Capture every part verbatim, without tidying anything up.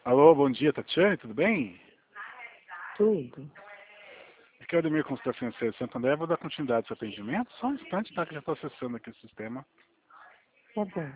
Alô, bom dia, Tatiane, tudo bem? Tudo. Aqui é o Ademir, consultor financeiro de Santander. Vou dar continuidade ao seu atendimento. Só um instante, tá? Que já estou acessando aqui o sistema. Tá bom.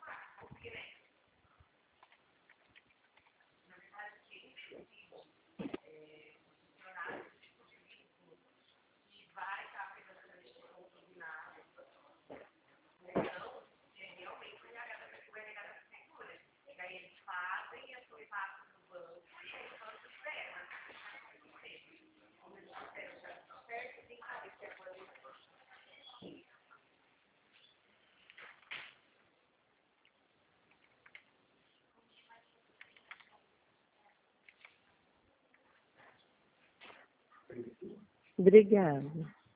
Obrigada.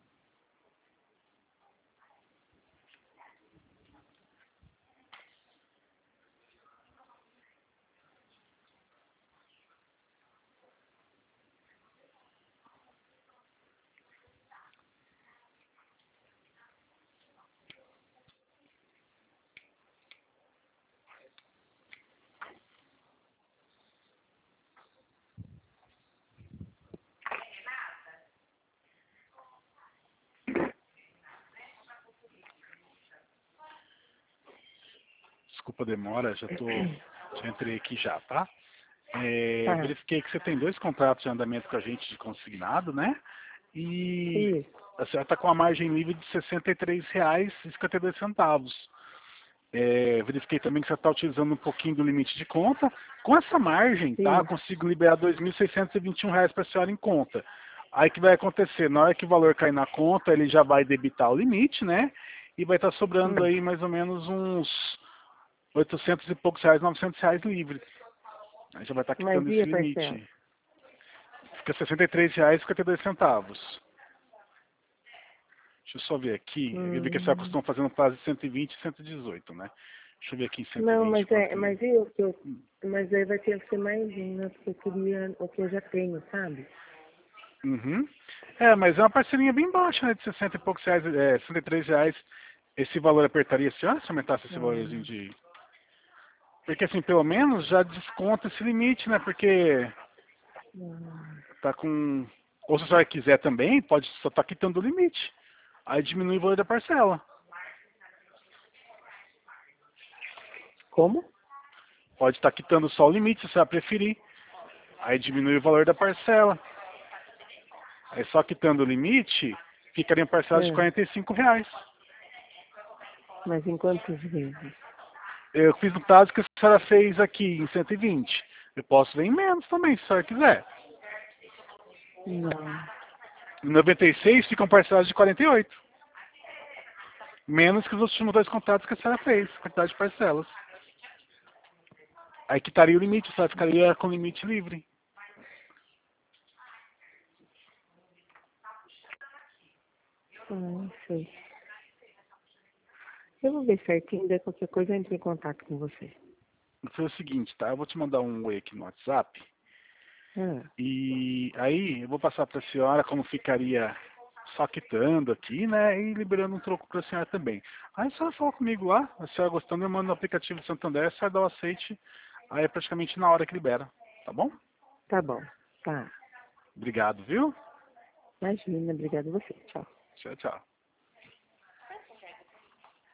Desculpa a demora, já tô, já entrei aqui já, tá? É, Tá. verifiquei que você tem dois contratos de andamento com a gente de consignado, né? E Isso. a senhora está com a margem livre de sessenta e três reais e cinquenta e dois centavos. É, verifiquei também que você está utilizando um pouquinho do limite de conta. Com essa margem, tá? Eu Isso. consigo liberar dois mil seiscentos e vinte e um reais para a senhora em conta. Aí o que vai acontecer? Na hora que o valor cair na conta, ele já vai debitar o limite, né? E vai estar sobrando Hum. aí mais ou menos uns oitocentos e poucos reais, novecentos reais livre. Aí já vai estar Mas quitando e esse a parcela? limite. Fica sessenta e três reais e cinquenta e dois centavos. Deixa eu só ver aqui. Eu vi que a senhora Hum. costuma fazer no prazo de cento e vinte e cento e dezoito, né? Deixa eu ver aqui em cento e Não, vinte mas é, quanto... mas e o que eu, mas aí vai ter que ser mais um, né? Porque eu queria o que eu já tenho, sabe? Uhum. É, mas é uma parcelinha bem baixa, né? De sessenta e poucos reais, é, sessenta e três reais. Esse valor apertaria se, ó, se aumentasse esse valorzinho Ah, de... Porque assim, pelo menos já desconta esse limite, né? Porque ah. tá com... Ou se a senhora quiser também, pode só estar quitando o limite. Aí diminui o valor da parcela. Como? Pode estar quitando só o limite, se a senhora preferir. Aí diminui o valor da parcela. Aí só quitando o limite, ficaria em parcela de É. quarenta e cinco reais. Mas em quantos vezes? Eu fiz no prazo que a senhora fez aqui, em cento e vinte. Eu posso ver em menos também, se a senhora quiser. Não. Em noventa e seis ficam parceladas de quarenta e oito. Menos que os últimos dois contratos que a senhora fez, quantidade de parcelas. Aí quitaria o limite, a senhora ficaria com limite livre. Ah, não sei. Eu vou ver certinho, daí qualquer coisa eu entro em contato com você. Foi o seguinte, tá? Eu vou te mandar um oi aqui no WhatsApp. Ah, E aí eu vou passar para a senhora como ficaria só quitando aqui, né? E liberando um troco para a senhora também. Aí a senhora fala comigo lá, a senhora gostando, eu mando no aplicativo do Santander, a senhora dá o aceite, aí é praticamente na hora que libera, tá bom? tá bom. Tá. Obrigado, viu? Imagina, obrigada a você. Tchau. Tchau, tchau.